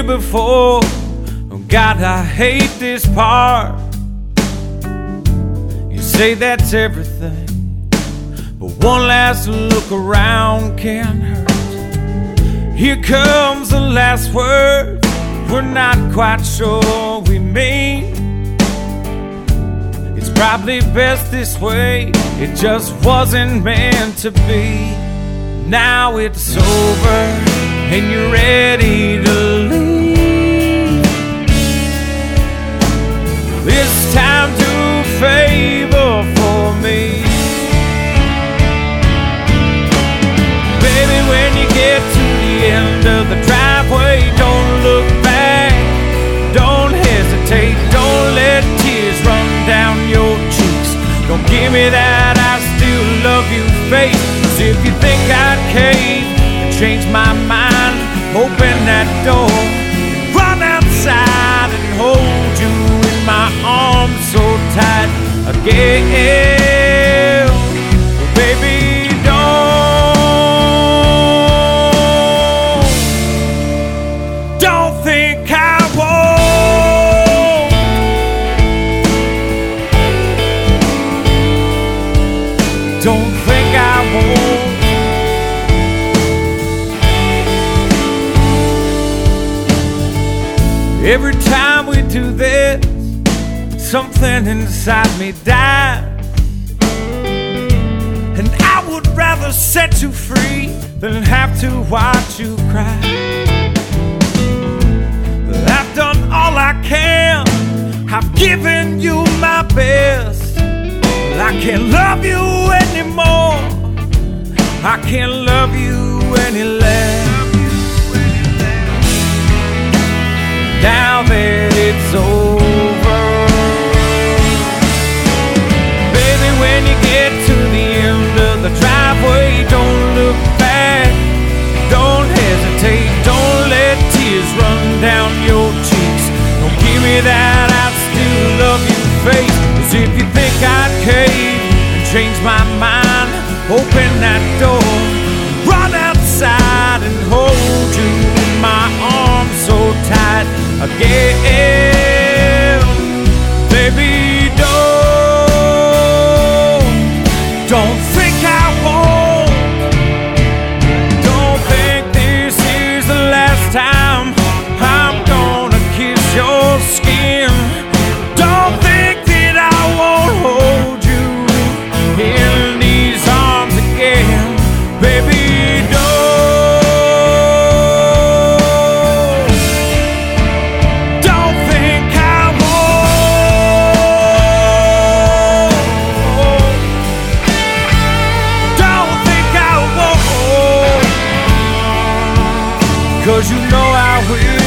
here before. Oh God, I hate this part. You say that's everything, but one last look around can hurt. Here comes the last word, we're not quite sure we mean. It's probably best this way, it just wasn't meant to be. Now it's over and you're ready to leave. This time do a favor for me. Baby, when you get to the end of the driveway, don't look back, don't hesitate, don't let tears run down your cheeks. Don't give me that I still love you face. 'Cause if you think I'd cave and change my mind, open that door, run outside and hold you in my arms so tight again. Baby, don't think I won't. Don't think I won't. Every time we do this, something inside me dies. And I would rather set you free than have to watch you cry. I've done all I can, I've given you my best. But I can't love you anymore, I can't love you any less. Now that it's over, baby, when you get to the end of the driveway, don't look back, don't hesitate, don't let tears run down your cheeks. Don't give me that I still love you face. 'Cause if you think I'd cave and change my mind, open that door, run outside and hold you in my arms so tight again. Baby, don't think I won't. Don't think this is the last time I'm gonna kiss your skin. Don't think that I won't hold you in these arms again. Baby, don't think I won't. Don't think I won't. 'Cause you know I will.